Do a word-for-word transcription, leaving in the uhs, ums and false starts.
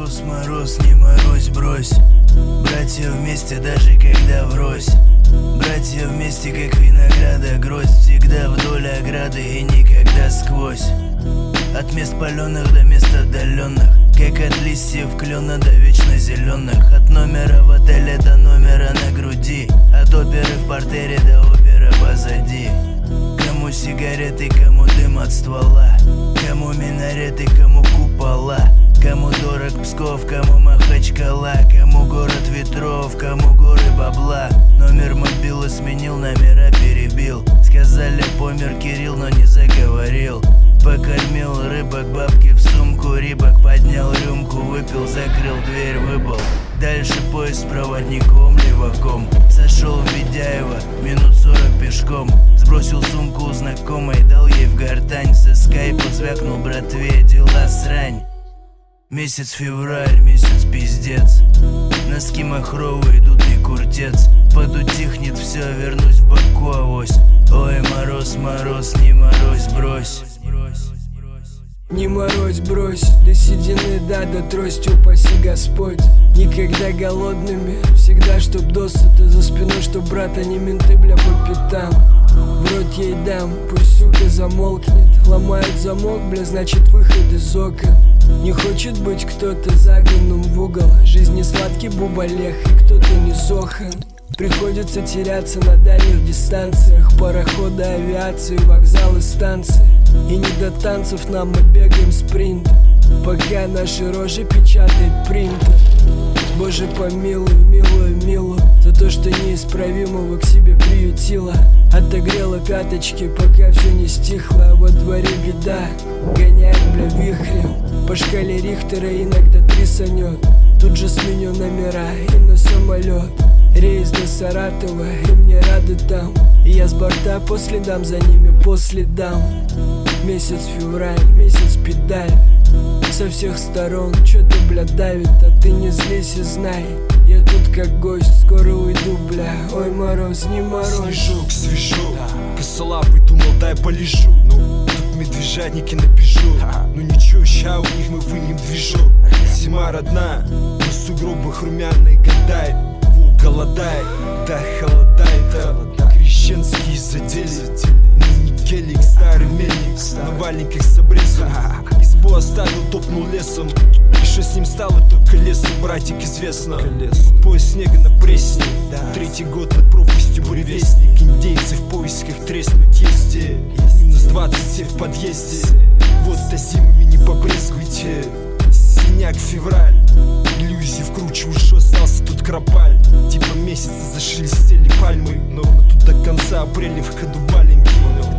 мороз, мороз, не морозь, брось. Братья вместе, даже когда врозь. Братья вместе, как винограда гроздь. Всегда вдоль ограды и никогда сквозь. От мест паленых до мест отдаленных, как от листьев клена до вечно зеленых. От номера в отеле до номера на груди, от оперы в портере до опера позади. Кому сигареты, кому дым от ствола, кому минареты, кому купола. Кому дорог Псков, кому Махачкала, кому город ветров, кому горы бабла. Номер мобилы сменил, номера перебил. Сказали, помер Кирилл, но не заговорил. Покормил рыбок, бабки в сумку рибок. Поднял рюмку, выпил, закрыл дверь, выбыл. Дальше поезд с проводником, леваком. Сошел в Ведяево, минут сорок пешком. Сбросил сумку у знакомой, дал ей в гортань. Со скайпа звякнул братве, дела срань. Месяц февраль, месяц пиздец. Носки махровые, дутый куртец. Подутихнет все, вернусь в Баку авось. Ой, мороз, мороз, не морозь, брось. Не морозь, брось, до седины, да, до трости упаси Господь. Никогда голодными, всегда чтоб досыта. За спиной, чтоб брат, а не менты, бля, по пятам. В рот ей дам, пусть сука замолкнет. Ломают замок, бля, значит выход из окон. Не хочет быть кто-то загнанным в угол. Жизнь не сладкий бубалех, и кто-то не зохан. Приходится теряться на дальних дистанциях. Пароходы, авиации, вокзалы, станции. И не до танцев нам, мы бегаем спринт. Пока наши рожи печатает принтер. Боже помилуй, милую, милую, за то, что неисправимого к себе приютила. Отогрела пяточки, пока все не стихло. А во дворе беда, гоняет, бля, вихрем. По шкале Рихтера иногда трясанет. Тут же сменю номера и на самолет. Рейс до Саратова, и мне рады там. И я с борта по следам, за ними по следам. Месяц февраль, месяц педаль. Со всех сторон что-то, бля, давит. А ты не злись и знай, я тут как гость, скоро уйду, бля. Ой, мороз, не мороз. Снежок, свежок, да. Косолапый думал, дай полежу. Ну, тут медвежатники на Пежо. Ну ничего, ща у них мы вынем движок. Зима родная, на сугробах румяные гадает. Волк голодает, да холодает. Крещенские задели, гелик, старый мельник, на валенках с обрезом. Избу оставил, топнул лесом. И что с ним стало, только лесу, братик, известно. Пояс снега на пресне, третий год над пропастью буревестник. Индейцы в поисках треснуть есть. Минус двадцать в подъезде. Вот до зимами не побрезгуйте. Синяк февраль, иллюзии вкручиваю, что остался тут кропаль. Типа месяца зашелестели пальмы, но тут до конца апреля в ходу валенки.